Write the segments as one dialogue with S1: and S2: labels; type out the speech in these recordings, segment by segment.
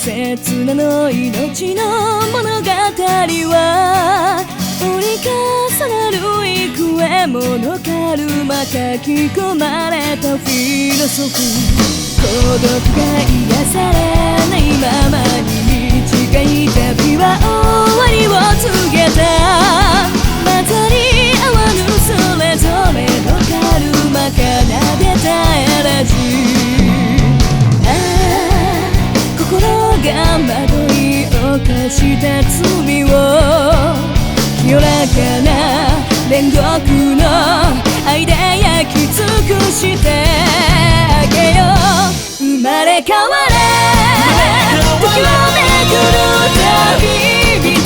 S1: 刹那の命の物語は折り重なる幾重ものカルマ書き込まれたフィロソフィー孤独が癒されないままに短い旅は終わりを告げた混ざり合わぬそれぞれのカルマ奏でたエレジー心が惑い犯した罪を清らかな煉獄の愛で焼き尽くしてあげよう生まれ変われ時をめぐる旅人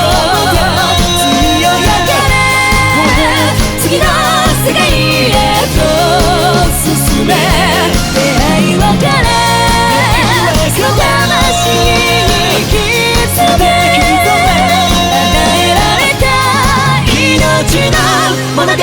S1: 強い明かれ次の世界へと進め出会い別れその魂に刻め与えられた命の物語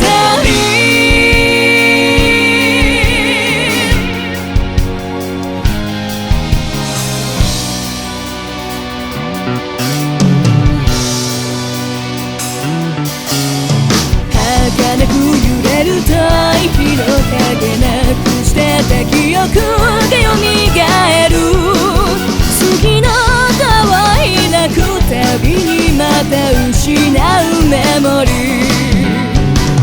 S1: 儚く揺れる太陽の影なくしてた記憶が蘇る次の遠い泣くたびにまた失うメモリー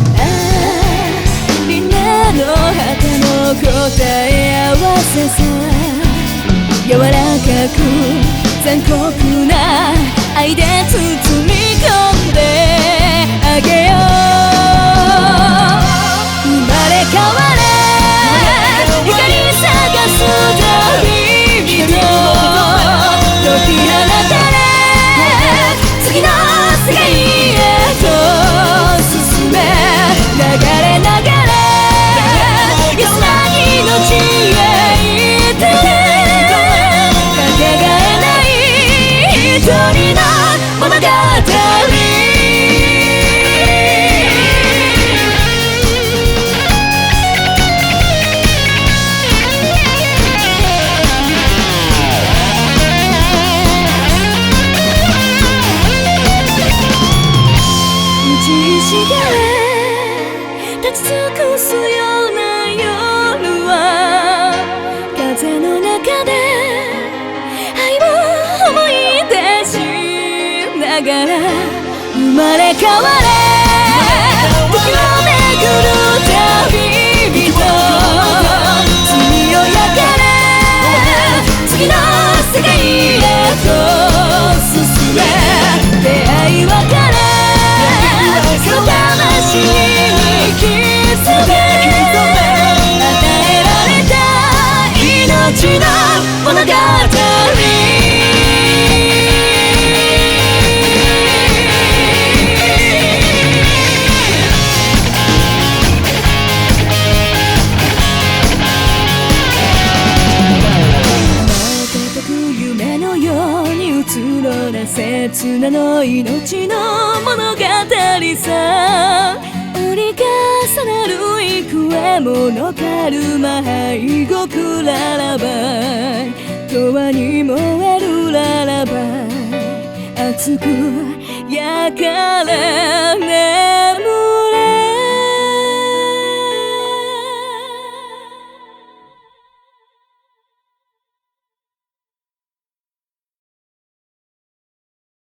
S1: みんなの果ての答え合わせさ柔らかく残酷な愛で包み込んであげよう生まれ変われ光探す旅人解き放たれ次の世界へと進め流れ流れ安らぎの地へ行ってかけがえない一人の物語立ち尽くすような夜は風の中で愛を思い出しながら生まれ変われ時をめぐる旅人強い明かれ次の世界へと進め出会い別れその魂に刻め与えられた命の物語瞬く夢のように映ろな刹那の命の物語さ折り重なる幾重ものカルマ背獄ララバイ永遠に燃えるララバイ熱く焼かれ